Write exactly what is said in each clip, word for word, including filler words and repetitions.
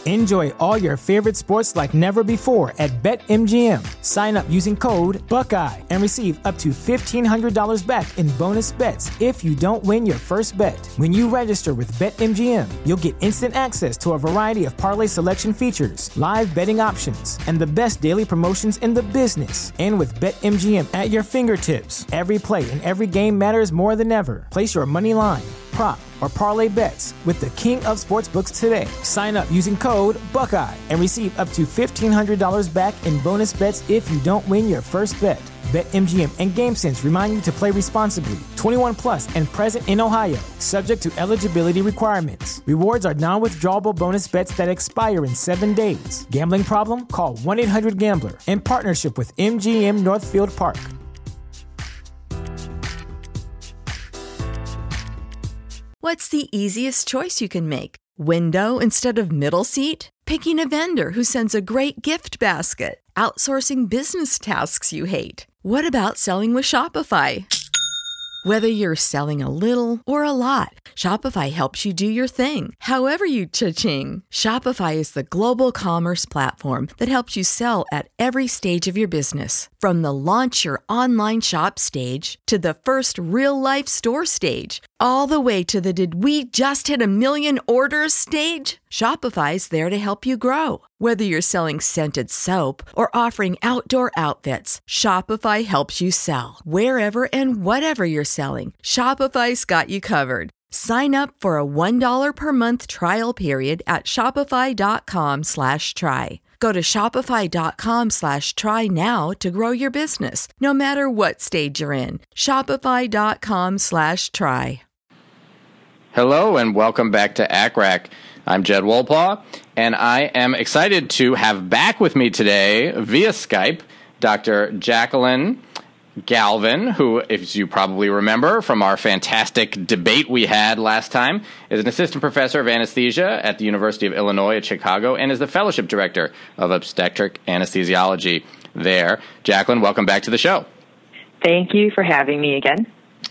Enjoy all your favorite sports like never before at BetMGM. Sign up using code Buckeye and receive up to fifteen hundred dollars back in bonus bets if you don't win your first bet. When you register with BetMGM, you'll get instant access to a variety of parlay selection features, live betting options, and the best daily promotions in the business. And with BetMGM at your fingertips, every play and every game matters more than ever. Place your money line, prop, or parlay bets with the king of sportsbooks today. Sign up using code Buckeye and receive up to fifteen hundred dollars back in bonus bets if you don't win your first bet. BetMGM and GameSense remind you to play responsibly. twenty-one plus and present in Ohio, subject to eligibility requirements. Rewards are non-withdrawable bonus bets that expire in seven days. Gambling problem? Call one eight hundred gambler in partnership with M G M Northfield Park. What's the easiest choice you can make? Window instead of middle seat? Picking a vendor who sends a great gift basket? Outsourcing business tasks you hate? What about selling with Shopify? Whether you're selling a little or a lot, Shopify helps you do your thing, however you cha-ching. Shopify is the global commerce platform that helps you sell at every stage of your business. From the launch your online shop stage to the first real-life store stage, all the way to the did we just hit a million orders stage. Shopify's there to help you grow. Whether you're selling scented soap or offering outdoor outfits, Shopify helps you sell. Wherever and whatever you're selling, Shopify's got you covered. Sign up for a one dollar per month trial period at shopify.com slash try. Go to shopify.com slash try now to grow your business, no matter what stage you're in. Shopify.com slash try. Hello and welcome back to A C R A C. I'm Jed Wolpaw, and I am excited to have back with me today via Skype Doctor Jacqueline Galvin, who, as you probably remember from our fantastic debate we had last time, is an assistant professor of anesthesia at the University of Illinois at Chicago and is the fellowship director of obstetric anesthesiology there. Jacqueline, welcome back to the show. Thank you for having me again.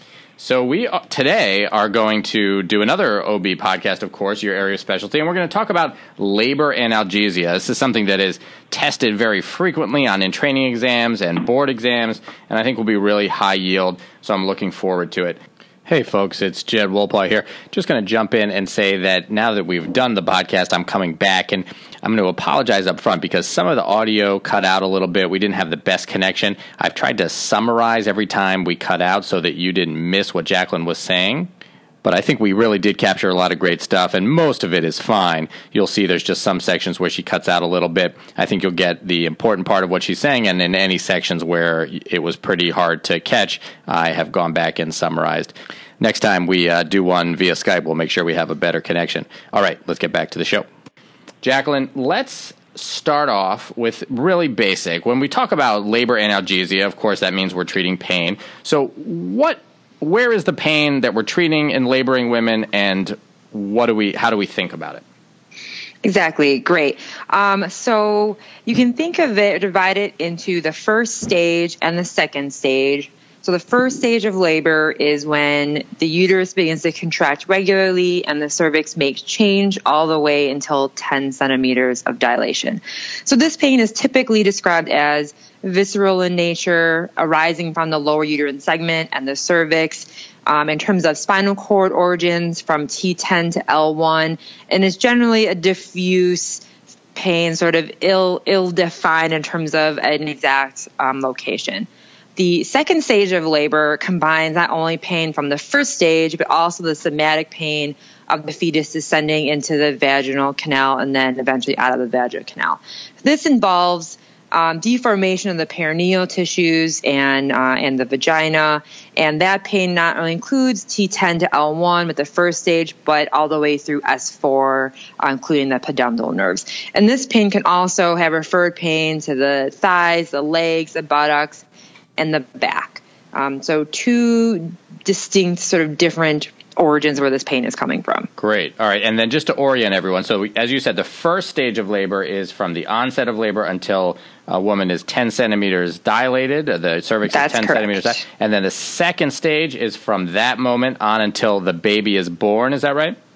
So we uh, today are going to do another O B podcast, of course, your area of specialty, and we're going to talk about labor analgesia. This is something that is tested very frequently on in-training exams and board exams, and I think will be really high yield, so I'm looking forward to it. Hey, folks, it's Jed Wolpaw here. Just going to jump in and say that now that we've done the podcast, I'm coming back, and I'm going to apologize up front because some of the audio cut out a little bit. We didn't have the best connection. I've tried to summarize every time we cut out so that you didn't miss what Jacqueline was saying. But I think we really did capture a lot of great stuff, and most of it is fine. You'll see there's just some sections where she cuts out a little bit. I think you'll get the important part of what she's saying, and in any sections where it was pretty hard to catch, I have gone back and summarized. Next time we uh, do one via Skype, we'll make sure we have a better connection. All right, let's get back to the show. Jacqueline, let's start off with really basic. When we talk about labor analgesia, of course, that means we're treating pain. So what... Where is the pain that we're treating in laboring women, and what do we? How do we think about it? Exactly. Great. Um, so you can think of it, divide it into the first stage and the second stage. So the first stage of labor is when the uterus begins to contract regularly and the cervix makes change all the way until ten centimeters of dilation. So this pain is typically described as visceral in nature, arising from the lower uterine segment and the cervix. Um, in terms of spinal cord origins, from T ten to L one, and is generally a diffuse pain, sort of ill ill-defined in terms of an exact um, location. The second stage of labor combines not only pain from the first stage, but also the somatic pain of the fetus descending into the vaginal canal and then eventually out of the vaginal canal. This involves Um, deformation of the perineal tissues and uh, and the vagina, and that pain not only includes T ten to L one with the first stage, but all the way through S four, uh, including the pudendal nerves. And this pain can also have referred pain to the thighs, the legs, the buttocks, and the back. Um, so two distinct, sort of different origins where this pain is coming from. Great. All right. And then just to orient everyone, so we, as you said, the first stage of labor is from the onset of labor until a woman is ten centimeters dilated, the cervix That's is ten correct. centimeters dilated, and then the second stage is from that moment on until the baby is born. Is that right?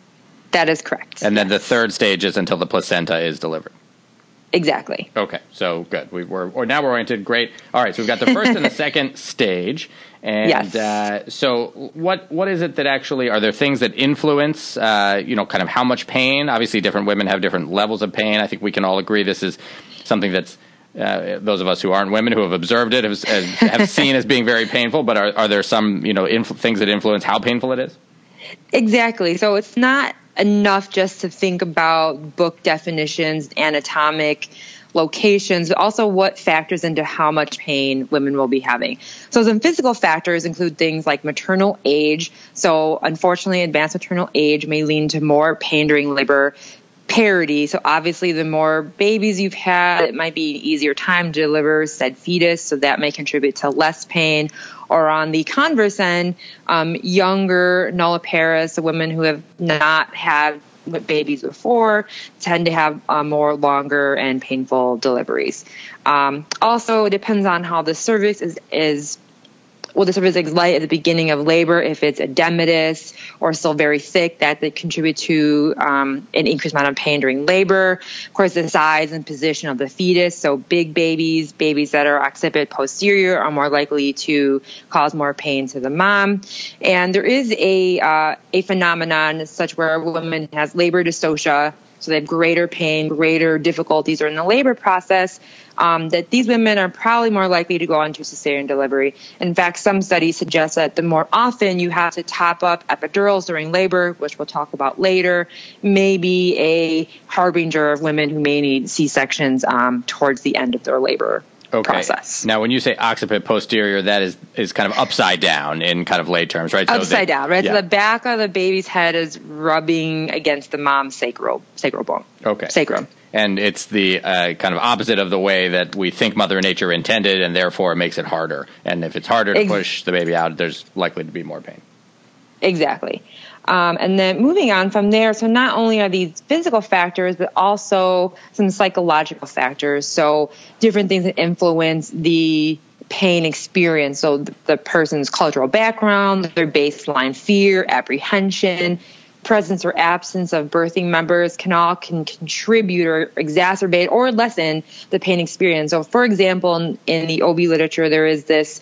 That is correct. And then yes. the third stage is until the placenta is delivered. Exactly. Okay, so good. We, we're or now we're oriented. Great. All right, so we've got the first and the second stage. And yes. uh, so what what is it that actually, are there things that influence, uh, you know, kind of how much pain? Obviously, different women have different levels of pain. I think we can all agree this is something that's, uh, those of us who aren't women who have observed it have, have seen as being very painful. But are, are there some, you know, influ- things that influence how painful it is? Exactly. So it's not enough just to think about book definitions, anatomic locations, but also what factors into how much pain women will be having. So some physical factors include things like maternal age. So unfortunately, advanced maternal age may lead to more pain during labor. Parity. So obviously, the more babies you've had, it might be an easier time to deliver said fetus. So that may contribute to less pain. Or on the converse end, um, younger nulliparous, so women who have not had babies before, tend to have uh, more longer and painful deliveries. Um, also, it depends on how the cervix is, is well, the cervix is light at the beginning of labor. If it's edematous or still very thick, that they contribute to um, an increased amount of pain during labor. Of course, the size and position of the fetus. So big babies, babies that are occiput posterior, are more likely to cause more pain to the mom. And there is a uh, a phenomenon such where a woman has labor dystocia, so they have greater pain, greater difficulties during the labor process, um, that these women are probably more likely to go on to cesarean delivery. In fact, some studies suggest that the more often you have to top up epidurals during labor, which we'll talk about later, may be a harbinger of women who may need C-sections um, towards the end of their labor okay. process. Now, when you say occiput posterior, that is, is kind of upside down in kind of lay terms, right? So upside they, down, right? Yeah. So the back of the baby's head is rubbing against the mom's sacral, sacral bone. Okay. Sacrum. And it's the uh, kind of opposite of the way that we think Mother Nature intended, and therefore it makes it harder. And if it's harder to Ex- push the baby out, there's likely to be more pain. Exactly. Um, and then moving on from there, so not only are these physical factors, but also some psychological factors. So different things that influence the pain experience. So the, the person's cultural background, their baseline fear, apprehension, presence or absence of birthing members can all can contribute or exacerbate or lessen the pain experience. So for example, in, in the O B literature, there is this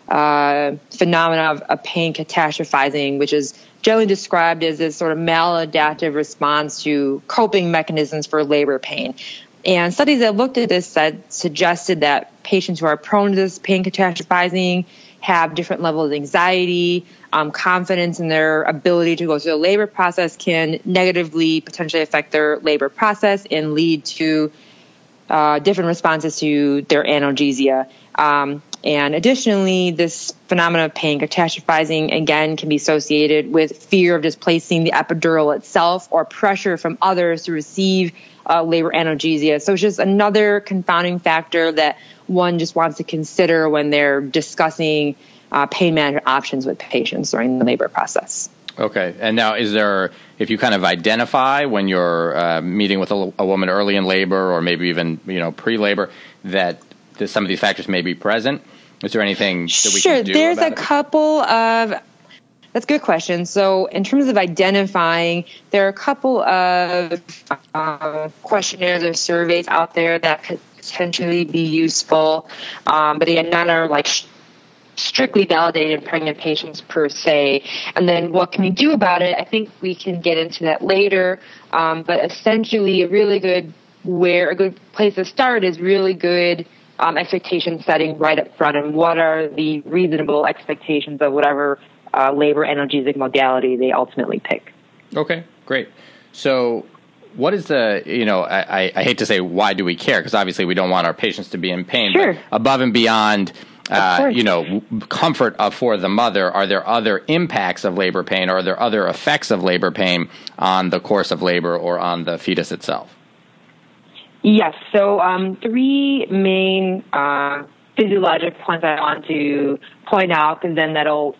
uh, phenomena of, of pain catastrophizing, which is generally described as this sort of maladaptive response to coping mechanisms for labor pain. And studies that looked at this said, suggested that patients who are prone to this pain catastrophizing have different levels of anxiety, um, confidence in their ability to go through the labor process can negatively potentially affect their labor process and lead to uh, different responses to their analgesia. Um, and additionally, this phenomenon of pain catastrophizing, again, can be associated with fear of displacing the epidural itself or pressure from others to receive uh, labor analgesia. So it's just another confounding factor that one just wants to consider when they're discussing uh, pain management options with patients during the labor process. Okay. And now, is there, if you kind of identify when you're uh, meeting with a, a woman early in labor or maybe even, you know, pre-labor, that the, some of these factors may be present, is there anything that we sure, can do there's about a it? couple of, that's a good question. So in terms of identifying, there are a couple of uh, questionnaires or surveys out there that could potentially be useful, um, but again, none are like sh- strictly validated in pregnant patients per se. And then what can we do about it? I think we can get into that later, um, but essentially a really good where a good place to start is really good um, expectation setting right up front, and what are the reasonable expectations of whatever uh, labor analgesic modality they ultimately pick. Okay, great. So what is the, you know, I, I hate to say why do we care, because obviously we don't want our patients to be in pain, sure. but above and beyond Uh, you know, comfort of, for the mother, are there other impacts of labor pain, or are there other effects of labor pain on the course of labor or on the fetus itself? Yes. So um, three main uh, physiologic points I want to point out, and then that'll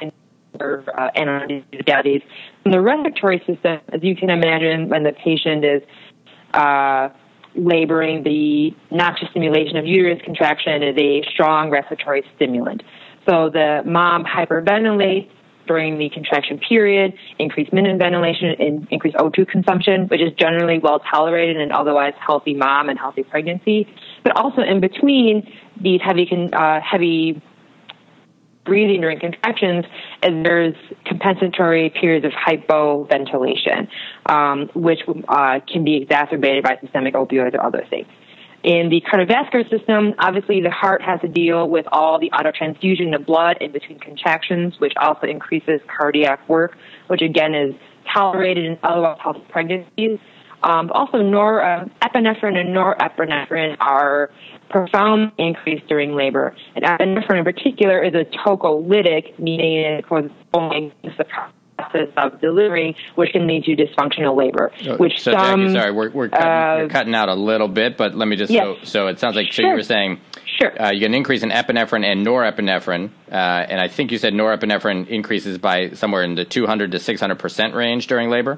uh, analgesic. In the respiratory system, as you can imagine, when the patient is uh, laboring, the noxious stimulation of uterus contraction is a strong respiratory stimulant. So the mom hyperventilates, during the contraction period, increased minute ventilation, and increased O two consumption, which is generally well tolerated in an otherwise healthy mom and healthy pregnancy. But also in between these heavy, uh, heavy breathing during contractions, and there's compensatory periods of hypoventilation, um, which uh, can be exacerbated by systemic opioids or other things. In the cardiovascular system, obviously the heart has to deal with all the autotransfusion of blood in between contractions, which also increases cardiac work, which again is tolerated in otherwise healthy pregnancies. Um, also, nor, uh, epinephrine and norepinephrine are profound increase during labor. And epinephrine in particular is a tocolytic, meaning it causes the process of delivering, which can lead to dysfunctional labor. Which so, some, Jackie, sorry, we're, we're cutting, uh, you're cutting out a little bit, but let me just, yes. so, so it sounds like, so sure. you were saying, Sure. Uh, you get an increase in epinephrine and norepinephrine, uh, and I think you said norepinephrine increases by somewhere in the two hundred to six hundred percent range during labor?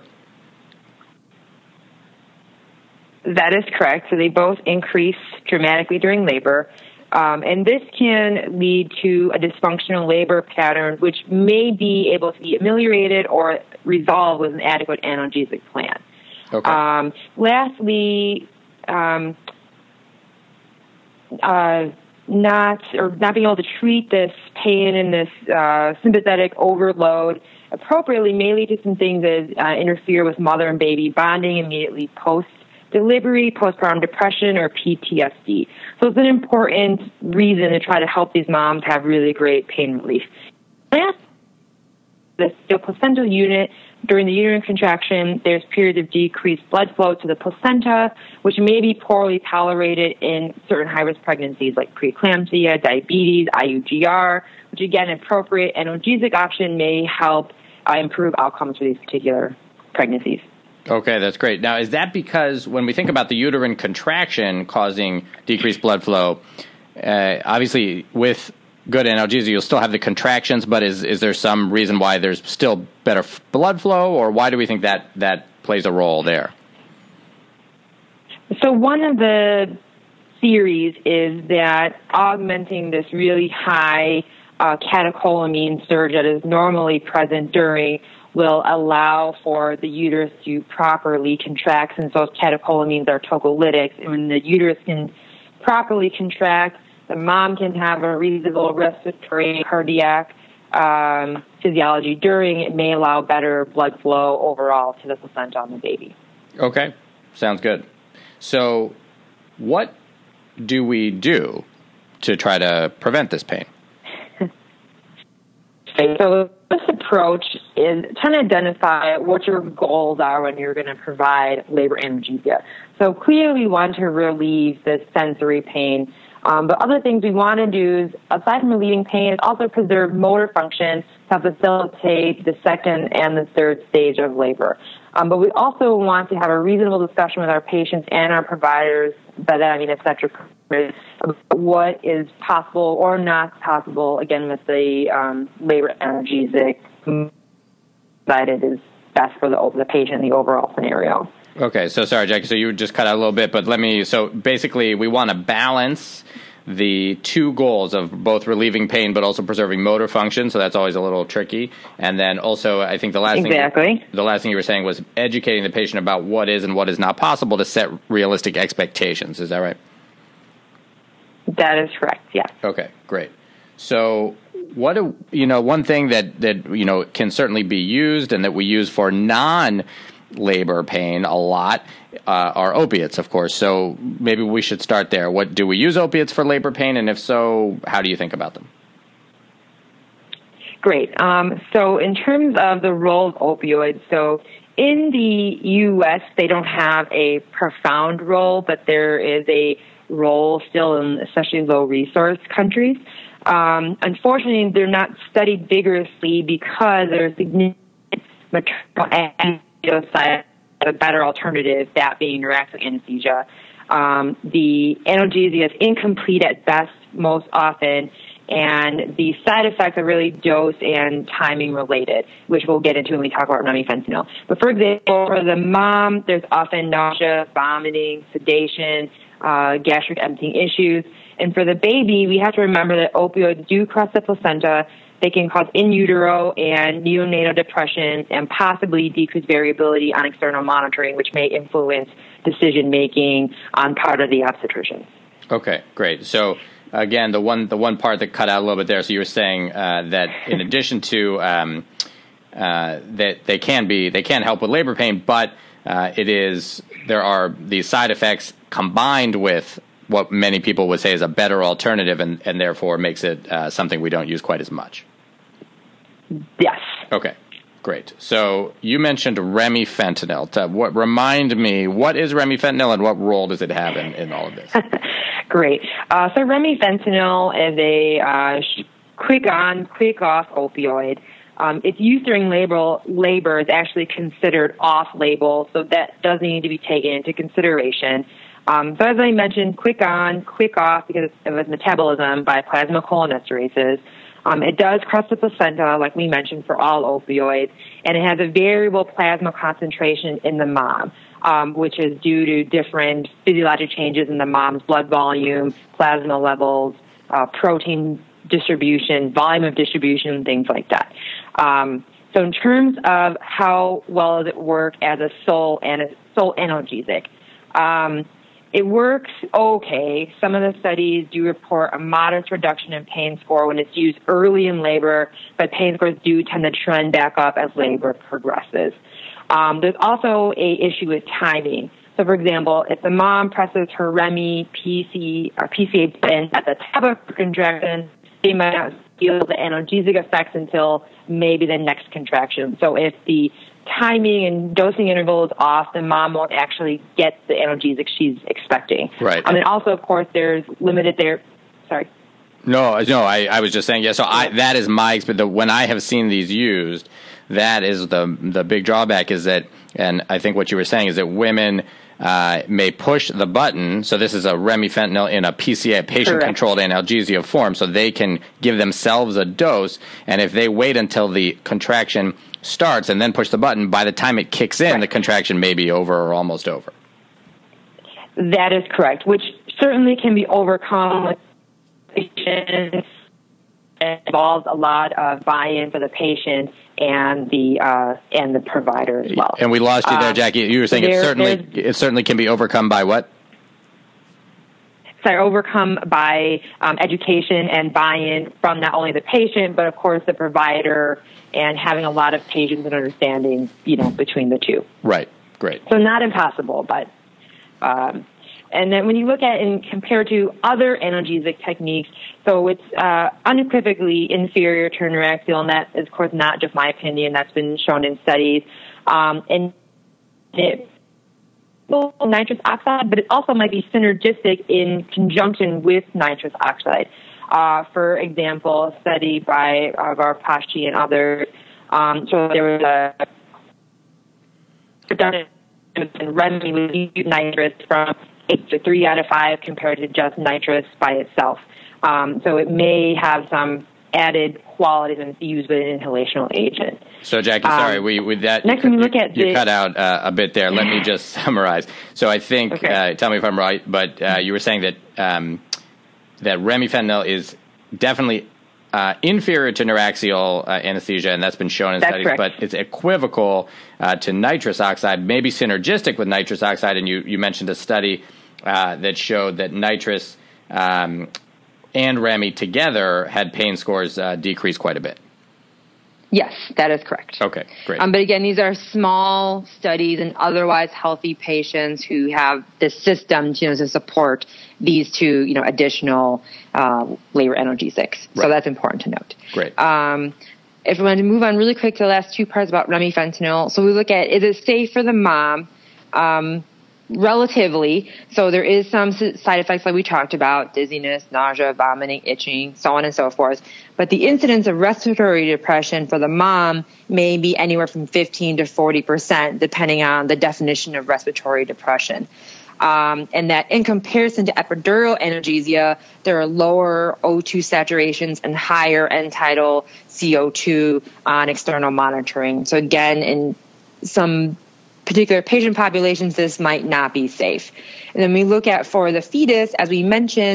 That is correct. So they both increase dramatically during labor. Um, and this can lead to a dysfunctional labor pattern, which may be able to be ameliorated or resolved with an adequate analgesic plan. Okay. Um, lastly, um, uh, not or not being able to treat this pain and this uh, sympathetic overload appropriately may lead to some things that uh, interfere with mother and baby bonding immediately post delivery, postpartum depression, or P T S D. So it's an important reason to try to help these moms have really great pain relief. Last, the, the placental unit, during the uterine contraction, there's periods of decreased blood flow to the placenta, which may be poorly tolerated in certain high-risk pregnancies like preeclampsia, diabetes, I U G R, which again, an appropriate analgesic option may help uh, improve outcomes for these particular pregnancies. Okay, that's great. Now, is that because when we think about the uterine contraction causing decreased blood flow, uh, obviously with good analgesia, you'll still have the contractions, but is is there some reason why there's still better f- blood flow, or why do we think that that plays a role there? So one of the theories is that augmenting this really high uh, catecholamine surge that is normally present during will allow for the uterus to properly contract, since those catecholamines are tocolytics. And when the uterus can properly contract, the mom can have a reasonable respiratory cardiac um, physiology during. It may allow better blood flow overall to the placenta on the baby. Okay, sounds good. So what do we do to try to prevent this pain? So this approach is trying to identify what your goals are when you're going to provide labor analgesia. So clearly we want to relieve the sensory pain. Um, but other things we want to do is, aside from relieving pain, is also preserve motor function to facilitate the second and the third stage of labor. Um, but we also want to have a reasonable discussion with our patients and our providers, by that I mean obstetric, about what is possible or not possible, again, with the um, labor analgesic, that it is best for the, the patient in the overall scenario. Okay, so sorry, Jackie, so you just cut out a little bit, but let me, so basically we want to balance the two goals of both relieving pain but also preserving motor function, so that's always a little tricky. And then also, I think the last exactly. thing the last thing you were saying was educating the patient about what is and what is not possible to set realistic expectations. Is that right? That is correct, yes. Okay, great. So what do, you know, one thing that, that, you know, can certainly be used and that we use for non-labor pain a lot uh, are opiates, of course. So maybe we should start there. What do we use opiates for labor pain? And if so, how do you think about them? Great. Um, so in terms of the role of opioids, so in the U S, they don't have a profound role, but there is a role still in especially low-resource countries. Um, unfortunately, they're not studied vigorously because there's significant maternal anesthesia, a better alternative, that being neuraxic anesthesia. Um, the analgesia is incomplete at best most often, and the side effects are really dose and timing related, which we'll get into when we talk about remifentanil. But for example, for the mom, there's often nausea, vomiting, sedation, uh, gastric emptying issues. And for the baby, we have to remember that opioids do cross the placenta. They can cause in utero and neonatal depression and possibly decrease variability on external monitoring, which may influence decision making on part of the obstetrician. Okay, great. So again, the one the one part that cut out a little bit there. So you were saying uh, that in addition to um, uh, that they can be they can help with labor pain, but uh, it is there are these side effects combined with what many people would say is a better alternative, and, and therefore makes it uh, something we don't use quite as much. Yes. Okay, great. So you mentioned remifentanil. To, what, remind me, what is remifentanil and what role does it have in, in all of this? Great. Uh, so remifentanil is a uh, quick on, quick off opioid. Um, its use during labor, labor is actually considered off-label, so that does need to be taken into consideration. Um, so as I mentioned, quick on, quick off because of its metabolism by plasmacholinesterases. Um, it does cross the placenta, like we mentioned, for all opioids, and it has a variable plasma concentration in the mom, um, which is due to different physiologic changes in the mom's blood volume, plasma levels, uh, protein distribution, volume of distribution, things like that. Um, so in terms of how well does it work as a sole, ana- sole analgesic, um, it works okay. Some of the studies do report a modest reduction in pain score when it's used early in labor, but pain scores do tend to trend back up as labor progresses. Um, there's also a issue with timing. So, for example, if the mom presses her Remi P C or P C A button at the top of her contraction, they might not feel the analgesic effects until maybe the next contraction. So if the timing and dosing interval is off, the mom won't actually get the analgesic she's expecting. Right. Um, and also, of course, there's limited there. Sorry. No, no, I, I was just saying, yeah, so I, that is my experience. When I have seen these used, that is the the big drawback is that, and I think what you were saying is that women uh, may push the button. So this is a remifentanil in a P C A, patient-controlled analgesia form, so they can give themselves a dose, and if they wait until the contraction starts and then push the button, by the time it kicks in, right, the contraction may be over or almost over. That is correct, which certainly can be overcome with patients. It involves a lot of buy-in for the patient and the uh, and the provider as well. And we lost you there, Jackie. You were saying there, it certainly it certainly can be overcome by what? Sorry, overcome by um, education and buy-in from not only the patient, but of course the provider, and having a lot of patience and understanding, you know, between the two. Right. Great. So not impossible, but um, and then when you look at and compare to other analgesic techniques, so it's uh, unequivocally inferior to Neuraxiol, and that is, of course, not just my opinion. That's been shown in studies. Um, and it nitrous oxide, but it also might be synergistic in conjunction with nitrous oxide. Uh, for example, a study by uh, Garpachi and others, um, so there was a reduction in Remi with nitrous from eight to three out of five compared to just nitrous by itself. Um, so it may have some added qualities and used with an inhalational agent. So, Jackie, sorry, um, we with that next you, when we look at you the, cut out uh, a bit there. Let me just summarize. So, I think okay. uh, tell me if I'm right, but uh, you were saying that um, that remifentanil is definitely uh, inferior to Neuraxiol uh, anesthesia, and that's been shown in that's studies. Correct. But it's equivocal uh, to nitrous oxide, maybe synergistic with nitrous oxide. And you you mentioned a study uh, that showed that nitrous um, and Remi together had pain scores uh, decrease quite a bit. Yes, that is correct. Okay, great. Um, but again, these are small studies in otherwise healthy patients who have the systems, you know, to support these two, you know, additional uh, labor analgesics. Right. So that's important to note. Great. Um, if we want to move on really quick to the last two parts about remifentanil, so we look at, is it safe for the mom? Um, Relatively. So there is some side effects like we talked about, dizziness, nausea, vomiting, itching, so on and so forth. But the incidence of respiratory depression for the mom may be anywhere from fifteen to forty percent, depending on the definition of respiratory depression. Um, and that in comparison to epidural analgesia, there are lower O two saturations and higher end-tidal C O two on external monitoring. So again, in some particular patient populations, this might not be safe. And then we look at for the fetus, as we mentioned,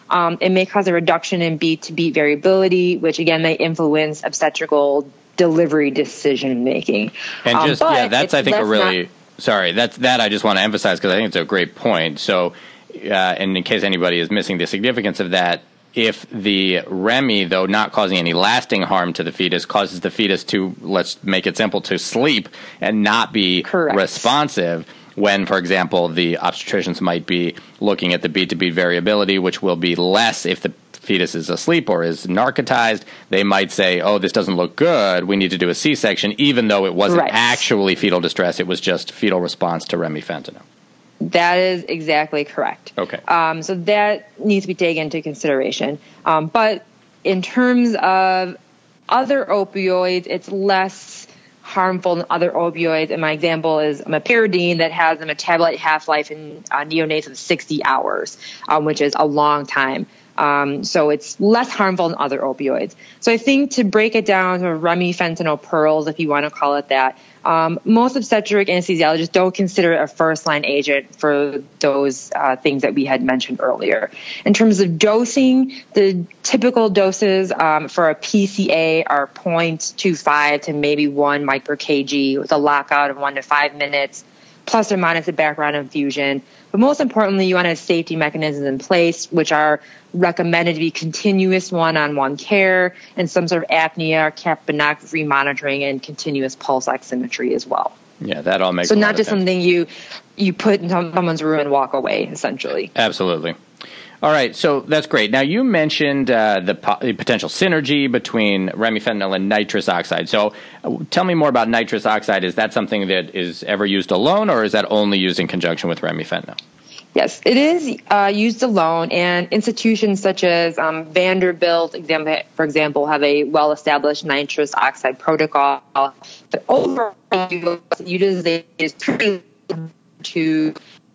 Um, it may cause a reduction in beat-to-beat variability, which again may influence obstetrical delivery decision making. And just um, yeah, that's I think a really not, sorry that's that I just want to emphasize because I think it's a great point. So, uh, and in case anybody is missing the significance of that, if the REMI, though not causing any lasting harm to the fetus, causes the fetus to, let's make it simple, to sleep and not be Correct. responsive. When, for example, the obstetricians might be looking at the beat-to-beat variability, which will be less if the fetus is asleep or is narcotized, they might say, oh, this doesn't look good, we need to do a C-section, even though it wasn't right. actually fetal distress, it was just fetal response to remifentanil. That is exactly correct. Okay. Um, so that needs to be taken into consideration. Um, but in terms of other opioids, it's less harmful than other opioids. And my example is meperidine that has a metabolite half-life in uh, neonates of sixty hours, um, which is a long time. Um, so it's less harmful than other opioids. So I think to break it down to remifentanil pearls, if you want to call it that, um, most obstetric anesthesiologists don't consider it a first-line agent for those uh, things that we had mentioned earlier. In terms of dosing, the typical doses um, for a P C A are zero point two five to maybe one mic per kg with a lockout of one to five minutes, plus or minus a background infusion. But most importantly, you want to have safety mechanisms in place, which are recommended to be continuous one-on-one care and some sort of apnea, capnography monitoring, and continuous pulse oximetry as well. Yeah, that all makes so a lot not of just sense. something you you put in someone's room and walk away, essentially. Absolutely. All right, so that's great. Now, you mentioned uh, the, po- the potential synergy between remifentanil and nitrous oxide. So uh, tell me more about nitrous oxide. Is that something that is ever used alone, or is that only used in conjunction with remifentanil? Yes, it is uh, used alone, and institutions such as um, Vanderbilt, example, for example, have a well-established nitrous oxide protocol. But overall, utilization is pretty to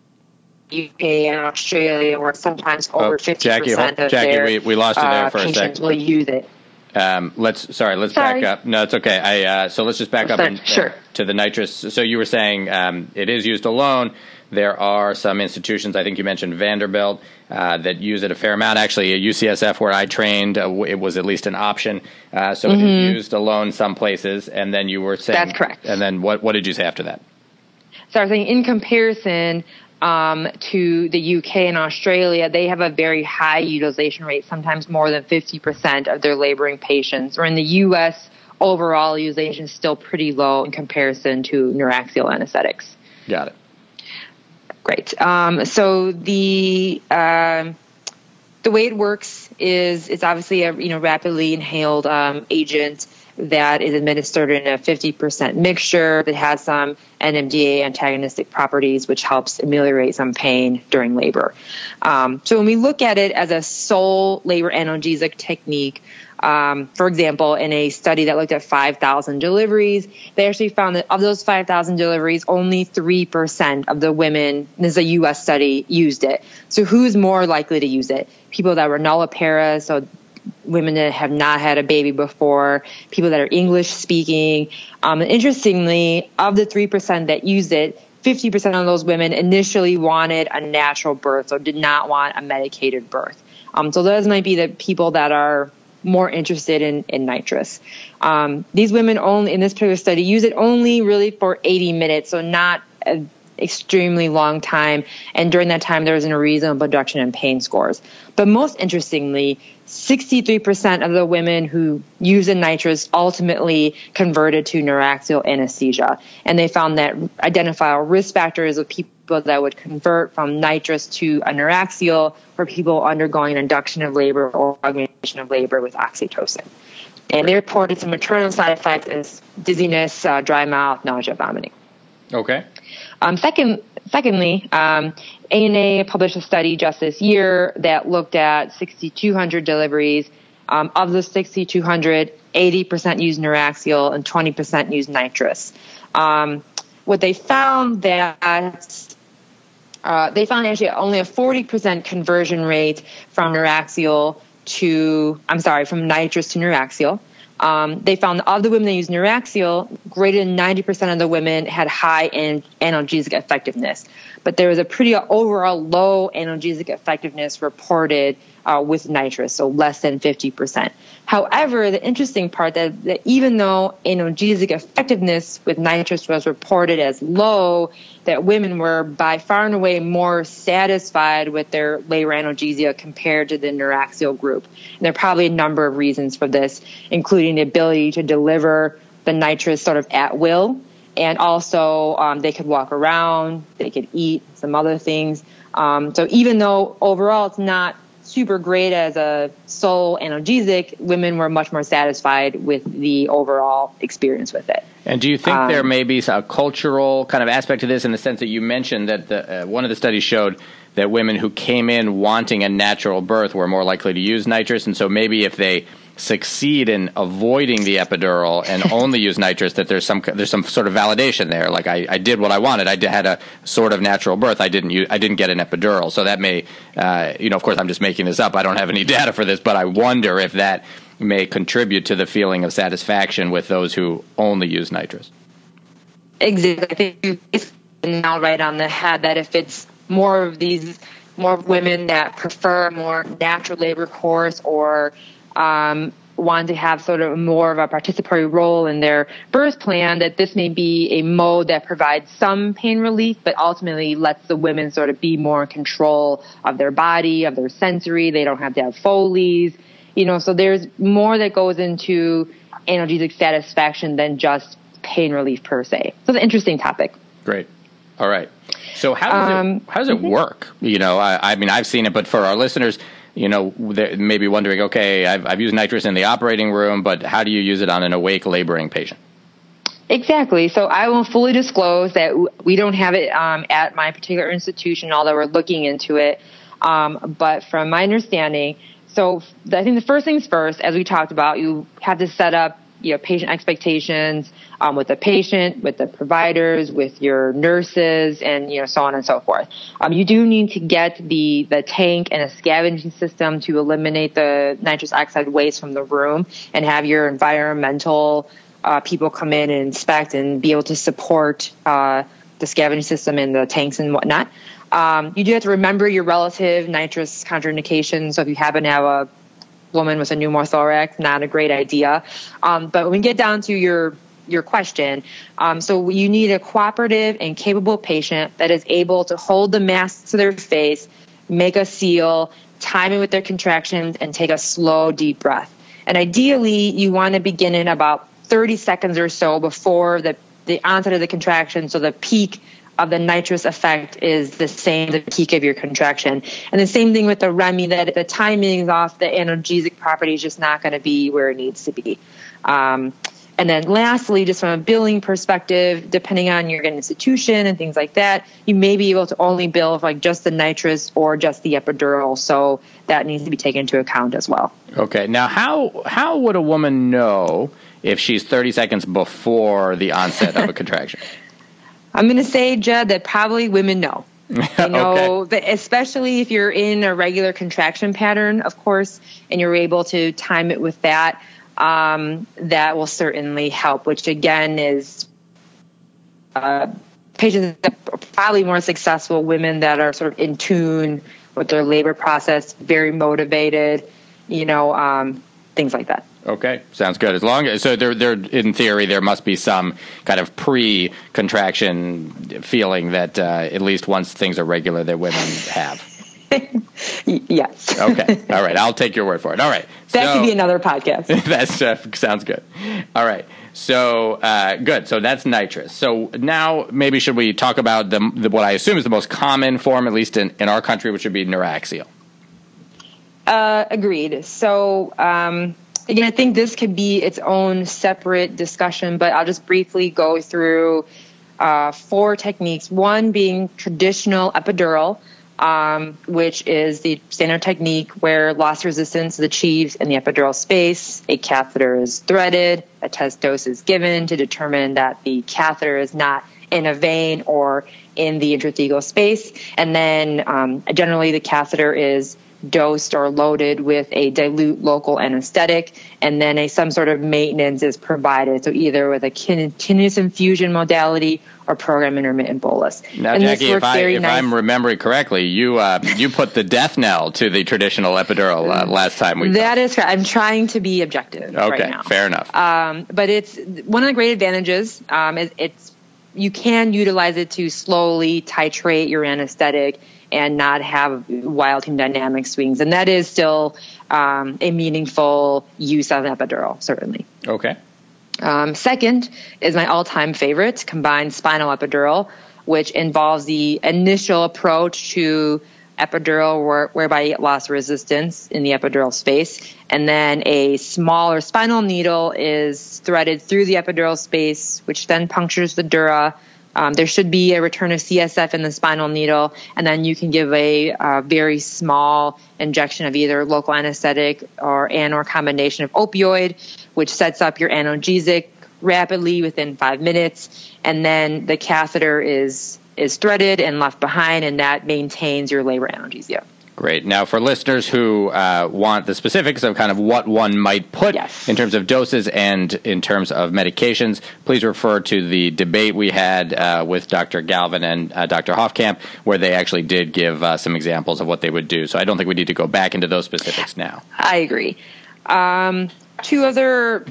U K and Australia, where sometimes over fifty Jackie, percent hold, of Jackie, their we, we lost you there uh, for a patients second. will use it. Um, let's sorry, let's Sorry. back up. No, it's okay. I uh, so let's just back up Sorry, and, uh, sure. to the nitrous. So you were saying um, it is used alone. There are some institutions, I think you mentioned Vanderbilt, uh, that use it a fair amount. Actually, at U C S F, where I trained, uh, it was at least an option. Uh, so mm-hmm. it is used alone some places. And then you were saying... That's correct. And then what, what did you say after that? So I was saying in comparison um, to the U K and Australia, they have a very high utilization rate, sometimes more than fifty percent of their laboring patients. Or in the U S, overall utilization is still pretty low in comparison to neuraxial anesthetics. Got it. Great. Um, so the um, the way it works is it's obviously a you know rapidly inhaled um, agent that is administered in a fifty percent mixture that has some N M D A antagonistic properties, which helps ameliorate some pain during labor. Um, so when we look at it as a sole labor analgesic technique, Um, for example, in a study that looked at five thousand deliveries, they actually found that of those five thousand deliveries, only three percent of the women, this is a U S study, used it. So who's more likely to use it? People that were nullipara, so women that have not had a baby before, people that are English speaking. Um, and interestingly, of the three percent that used it, fifty percent of those women initially wanted a natural birth, so did not want a medicated birth. Um, so those might be the people that are more interested in, in nitrous. Um, these women only, in this particular study, use it only really for eighty minutes, so not an extremely long time. And during that time, there was a reasonable reduction in pain scores. But most interestingly, sixty-three percent of the women who use the nitrous ultimately converted to neuraxial anesthesia. And they found that identifiable risk factors of people that would convert from nitrous to a neuraxial for people undergoing induction of labor or augmentation of labor with oxytocin. And they reported some maternal side effects as dizziness, uh, dry mouth, nausea, vomiting. Okay. Um, second, secondly, um, A N A published a study just this year that looked at sixty-two hundred deliveries. Um, of the sixty-two hundred, eighty percent used neuraxial and twenty percent used nitrous. Um, what they found that uh, they found actually only a forty percent conversion rate from neuraxial to, I'm sorry, from nitrous to neuraxial. Um, they found that of the women that used neuraxial, greater than ninety percent of the women had high an- analgesic effectiveness. But there was a pretty overall low analgesic effectiveness reported uh, with nitrous, so less than fifty percent. However, the interesting part that, that even though analgesic effectiveness with nitrous was reported as low, that women were by far and away more satisfied with their labor analgesia compared to the neuraxial group. And there are probably a number of reasons for this, including the ability to deliver the nitrous sort of at will. And also um, they could walk around, they could eat, some other things. Um, so even though overall it's not super great as a sole analgesic, women were much more satisfied with the overall experience with it. And do you think um, there may be a cultural kind of aspect to this in the sense that you mentioned that the, uh, one of the studies showed that women who came in wanting a natural birth were more likely to use nitrous, and so maybe if they succeed in avoiding the epidural and only use nitrous, that there's some there's some sort of validation there. Like I, I did what I wanted. I did, had a sort of natural birth. I didn't use, I didn't get an epidural. So that may, uh, you know, of course, I'm just making this up. I don't have any data for this, but I wonder if that may contribute to the feeling of satisfaction with those who only use nitrous. Exactly. I think you hit now right on the head that if it's more of these, more women that prefer more natural labor course or um, want to have sort of more of a participatory role in their birth plan, that this may be a mode that provides some pain relief, but ultimately lets the women sort of be more in control of their body, of their sensory. They don't have to have Foley's, you know, so there's more that goes into analgesic satisfaction than just pain relief per se. So it's an interesting topic. Great. All right. So how does um, it, how does it mm-hmm. work? You know, I, I mean, I've seen it, but for our listeners, you know, they may be wondering, okay, I've, I've used nitrous in the operating room, but how do you use it on an awake laboring patient? Exactly. So I will fully disclose that we don't have it um, at my particular institution, although we're looking into it. Um, but from my understanding, so I think the first things first, as we talked about, you have to set up, you know, patient expectations um, with the patient, with the providers, with your nurses, and, you know, so on and so forth. Um, you do need to get the, the tank and a scavenging system to eliminate the nitrous oxide waste from the room, and have your environmental uh, people come in and inspect and be able to support uh, the scavenging system and the tanks and whatnot. Um, you do have to remember your relative nitrous contraindications. So if you happen to have a woman with a pneumothorax, not a great idea. Um, but when we get down to your your question, um, so you need a cooperative and capable patient that is able to hold the mask to their face, make a seal, time it with their contractions, and take a slow, deep breath. And ideally, you want to begin in about thirty seconds or so before the, the onset of the contraction, so the peak of the nitrous effect is the same, the peak of your contraction. And the same thing with the REMI, that if the timing is off, the analgesic property is just not going to be where it needs to be. Um, and then lastly, just from a billing perspective, depending on your institution and things like that, you may be able to only bill for like just the nitrous or just the epidural. So that needs to be taken into account as well. Okay. Now, how how would a woman know if she's thirty seconds before the onset of a contraction? I'm going to say, Judd, that probably women know. You know, okay. But especially if you're in a regular contraction pattern, of course, and you're able to time it with that, um, that will certainly help, which again is uh, patients that are probably more successful, women that are sort of in tune with their labor process, very motivated, you know, um, things like that. Okay, sounds good. As long as so, there, there in theory, there must be some kind of pre-contraction feeling that uh, at least once things are regular, that women have. Yes. Okay. All right. I'll take your word for it. All right. That so, could be another podcast. That uh, sounds good. All right. So uh, good. So that's nitrous. So now maybe should we talk about the, the what I assume is the most common form, at least in, in our country, which would be neuraxial. Uh, agreed. So. Um, Again, I think this could be its own separate discussion, but I'll just briefly go through uh, four techniques. One being traditional epidural, um, which is the standard technique where loss resistance is achieved in the epidural space. A catheter is threaded, a test dose is given to determine that the catheter is not in a vein or in the intrathecal space. And then um, generally the catheter is dosed or loaded with a dilute local anesthetic, and then a some sort of maintenance is provided. So either with a continuous infusion modality or program intermittent bolus. Now, and Jackie, if, I, if nice. I'm remembering correctly, you uh, you put the death knell to the traditional epidural uh, last time we That talked. Is correct. I'm trying to be objective okay, right now. Fair enough. Um, but it's one of the great advantages um, is it's you can utilize it to slowly titrate your anesthetic and not have wild hemodynamic swings. And that is still um, a meaningful use of an epidural, certainly. Okay. Um, second is my all-time favorite, combined spinal epidural, which involves the initial approach to epidural where, whereby you get loss of resistance in the epidural space. And then a smaller spinal needle is threaded through the epidural space, which then punctures the dura. Um, there should be a return of C S F in the spinal needle, and then you can give a uh, very small injection of either local anesthetic or and or combination of opioid, which sets up your analgesic rapidly within five minutes, and then the catheter is is threaded and left behind, and that maintains your labor analgesia. Great. Now, for listeners who uh, want the specifics of kind of what one might put yes. in terms of doses and in terms of medications, please refer to the debate we had uh, with Doctor Galvin and uh, Doctor Hofkamp, where they actually did give uh, some examples of what they would do. So I don't think we need to go back into those specifics now. I agree. Um, two other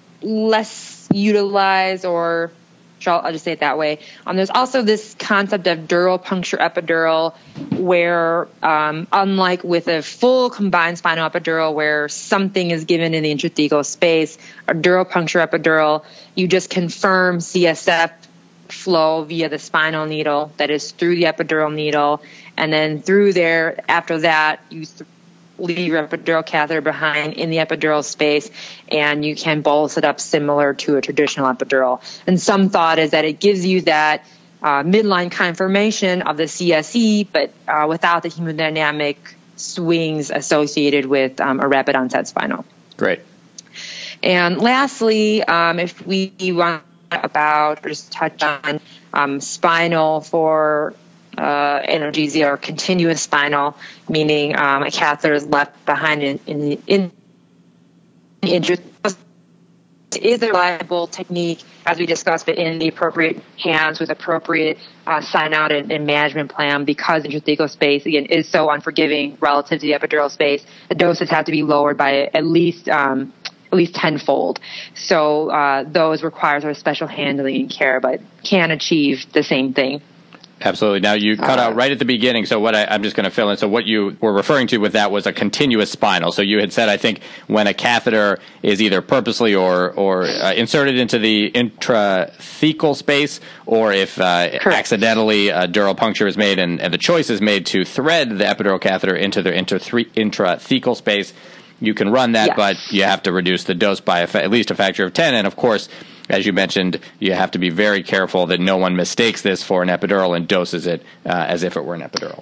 less utilized or I'll just say it that way. Um, there's also this concept of dural puncture epidural where, um, unlike with a full combined spinal epidural where something is given in the intrathecal space, a dural puncture epidural, you just confirm C S F flow via the spinal needle that is through the epidural needle. And then through there, after that, you th- leave your epidural catheter behind in the epidural space, and you can bolus it up similar to a traditional epidural. And some thought is that it gives you that uh, midline confirmation of the C S E, but uh, without the hemodynamic swings associated with um, a rapid onset spinal. Great. And lastly, um, if we want about or just touch on um, spinal for Uh, analgesia or continuous spinal, meaning um, a catheter is left behind in, in the in the intrathecal. It is a reliable technique, as we discussed, but in the appropriate hands with appropriate uh, sign out and, and management plan, because intrathecal space, again, is so unforgiving relative to the epidural space. The doses have to be lowered by at least um, at least tenfold. So uh, those require sort of special handling and care, but can achieve the same thing. Absolutely. Now, you cut uh, out right at the beginning, so what I, I'm just going to fill in. So what you were referring to with that was a continuous spinal. So you had said, I think, when a catheter is either purposely or, or uh, inserted into the intrathecal space, or if uh, accidentally a dural puncture is made and, and the choice is made to thread the epidural catheter into the intrathecal space, you can run that, yes. But you have to reduce the dose by a fa- at least a factor of ten. And, of course, as you mentioned, you have to be very careful that no one mistakes this for an epidural and doses it uh, as if it were an epidural.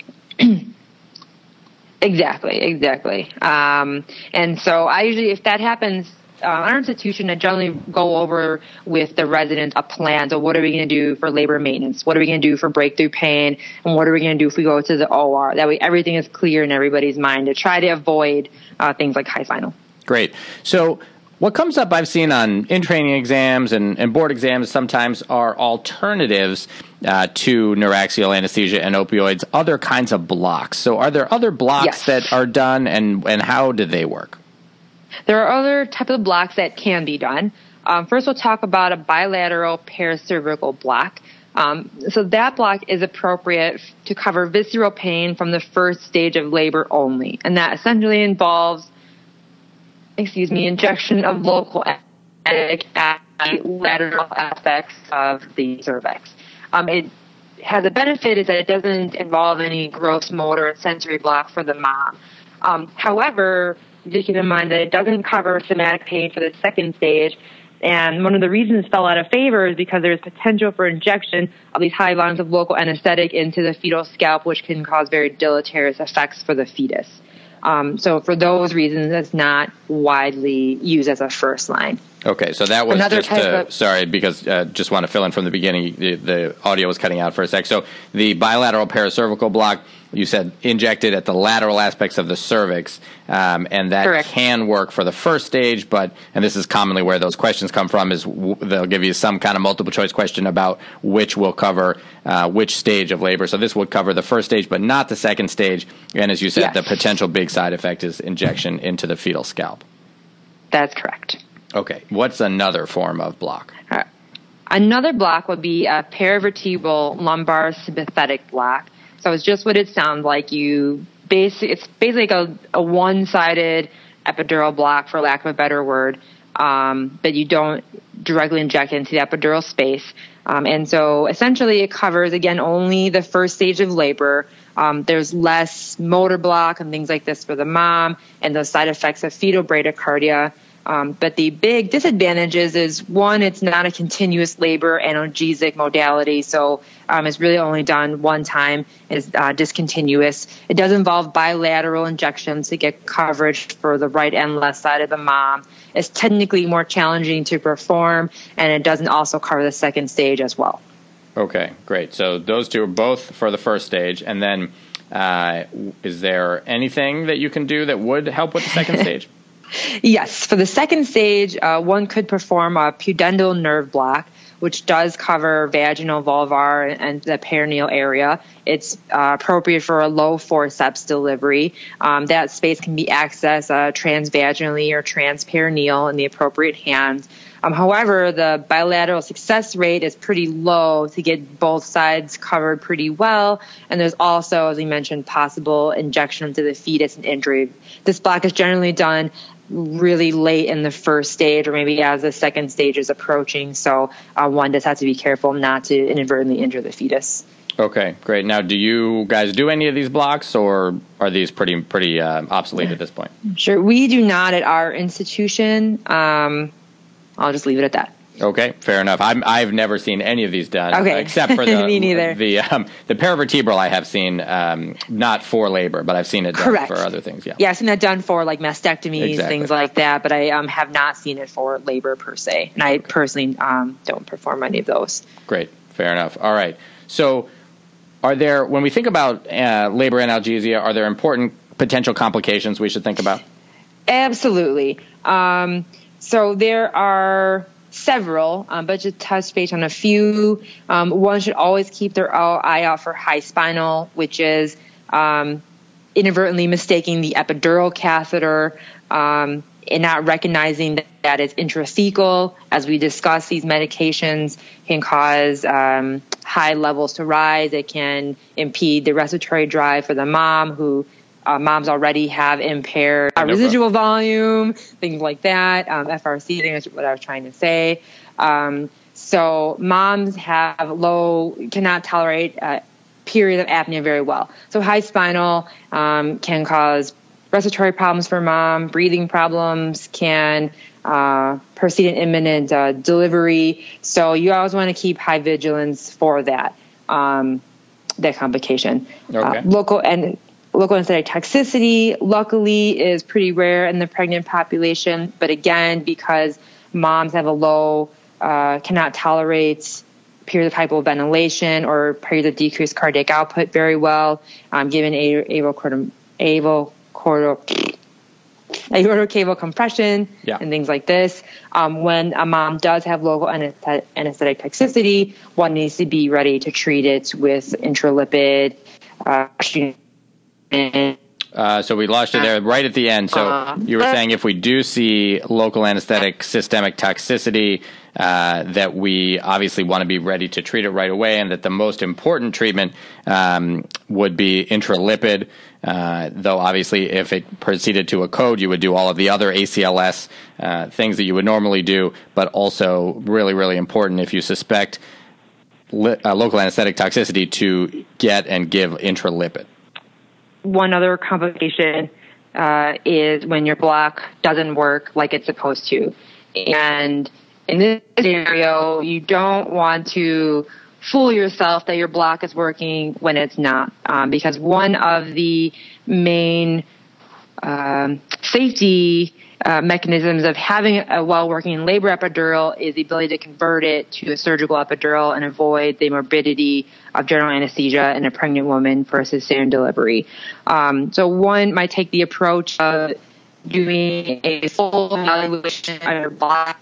Exactly, exactly. Um, and so I usually, if that happens, uh, our institution, I generally go over with the resident a plan. So what are we going to do for labor maintenance? What are we going to do for breakthrough pain? And what are we going to do if we go to the O R? That way everything is clear in everybody's mind to try to avoid uh, things like high spinal. Great. So what comes up I've seen on in-training exams and, and board exams sometimes are alternatives uh, to neuraxial anesthesia and opioids, other kinds of blocks. So are there other blocks yes. that are done, and, and how do they work? There are other types of blocks that can be done. Um, first, we'll talk about a bilateral paracervical block. Um, so that block is appropriate to cover visceral pain from the first stage of labor only, and that essentially involves excuse me, injection of local anesthetic at the lateral aspects of the cervix. Um, it has a benefit is that it doesn't involve any gross motor and sensory block for the mom. Um, however, do keep in mind that it doesn't cover somatic pain for the second stage. And one of the reasons it fell out of favor is because there's potential for injection of these high volumes of local anesthetic into the fetal scalp, which can cause very deleterious effects for the fetus. Um, so for those reasons, it's not widely used as a first line. Okay, so that was Another just, uh, of- sorry, because uh, just want to fill in from the beginning, the, the audio was cutting out for a sec. So the bilateral paracervical block, you said injected at the lateral aspects of the cervix, um, and that Correct. can work for the first stage, but, and this is commonly where those questions come from, is w- they'll give you some kind of multiple choice question about which will cover uh, which stage of labor. So this would cover the first stage, but not the second stage, and as you said, Yes. the potential big side effect is injection into the fetal scalp. That's correct. Okay, what's another form of block? All right. Another block would be a paravertebral lumbar sympathetic block. So it's just what it sounds like. You basic, it's basically like a, a one-sided epidural block, for lack of a better word, um, but you don't directly inject into the epidural space. Um, and so essentially it covers, again, only the first stage of labor. Um, there's less motor block and things like this for the mom and those side effects of fetal bradycardia. Um, but the big disadvantages is, one, it's not a continuous labor analgesic modality, so um, it's really only done one time, is uh, discontinuous. It does involve bilateral injections to get coverage for the right and left side of the mom. It's technically more challenging to perform, and it doesn't also cover the second stage as well. Okay, great. So those two are both for the first stage, and then uh, is there anything that you can do that would help with the second stage? Yes. For the second stage, uh, one could perform a pudendal nerve block, which does cover vaginal, vulvar, and the perineal area. It's uh, appropriate for a low forceps delivery. Um, that space can be accessed uh, transvaginally or transperineal in the appropriate hands. Um, however, the bilateral success rate is pretty low to get both sides covered pretty well. And there's also, as we mentioned, possible injection into the fetus and injury. This block is generally done really late in the first stage, or maybe as the second stage is approaching. So uh, one just has to be careful not to inadvertently injure the fetus. Okay, great. Now, do you guys do any of these blocks, or are these pretty pretty uh, obsolete at this point? Sure. We do not at our institution. Um, I'll just leave it at that. Okay, fair enough. I'm, I've never seen any of these done, okay. except for the Me neither. the um, the paravertebral. I have seen um, not for labor, but I've seen it done Correct. for other things. Yeah, yeah, I've seen that done for like mastectomies, Exactly. things like that, but I um, have not seen it for labor per se, and I Okay. personally um, don't perform any of those. Great, fair enough. All right, so are there, when we think about uh, labor analgesia, are there important potential complications we should think about? Absolutely. Um, so there are several, um, but just touch base on a few. Um, one should always keep their eye out for high spinal, which is um, inadvertently mistaking the epidural catheter um, and not recognizing that, that it's intrathecal. As we discussed, these medications can cause um, high levels to rise. It can impede the respiratory drive for the mom, who Uh, moms already have impaired uh, No residual volume, things like that. Um, F R C, I think is what I was trying to say. Um, so moms have low, cannot tolerate a period of apnea very well. So high spinal um, can cause respiratory problems for mom, breathing problems, can uh, proceed in imminent uh, delivery. So you always want to keep high vigilance for that, um, that complication. Okay. Uh, local and Local anesthetic toxicity, luckily, is pretty rare in the pregnant population. But again, because moms have a low, uh, cannot tolerate periods of hypoventilation or periods of decreased cardiac output very well, um, given avocortical aortocaval compression Yeah. and things like this. Um, when a mom does have local anesthetic, anesthetic toxicity, one needs to be ready to treat it with intralipid, uh, Uh, so we lost you there right at the end. So Uh, you were saying if we do see local anesthetic systemic toxicity, uh, that we obviously want to be ready to treat it right away, and that the most important treatment um, would be intralipid, uh, though obviously if it proceeded to a code, you would do all of the other A C L S uh, things that you would normally do, but also really, really important if you suspect li- uh, local anesthetic toxicity to get and give intralipid. One other complication uh, is when your block doesn't work like it's supposed to. And in this scenario, you don't want to fool yourself that your block is working when it's not, um, because one of the main um, safety uh, mechanisms of having a well-working labor epidural is the ability to convert it to a surgical epidural and avoid the morbidity of general anesthesia in a pregnant woman for a cesarean delivery. Um, so one might take the approach of doing a full evaluation of your block,